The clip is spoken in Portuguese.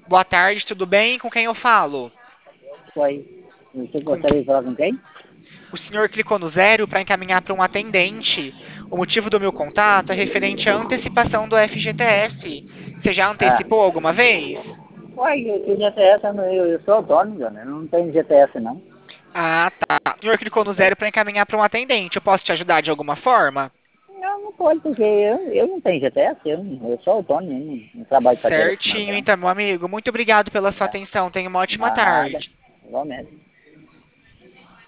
Boa tarde, tudo bem? Com quem eu falo? Foi. Você Com... gostaria de falar com quem? O senhor clicou no zero para encaminhar para um atendente. O motivo do meu contato é referente à antecipação do FGTS. Você já Ah, antecipou alguma vez? uai, o GTS, eu sou autônomo, dona. Eu não tenho GTS, não. Ah, tá. O senhor clicou no zero para encaminhar para um atendente. Eu posso te ajudar de alguma forma? Não, não pode, porque eu não tenho GTS, eu sou autônomo, eu não trabalho para carteira assinada, Certinho, não. então, meu amigo. Muito obrigado pela sua Tá? atenção. Tenha uma ótima Nada, tarde. igualmente.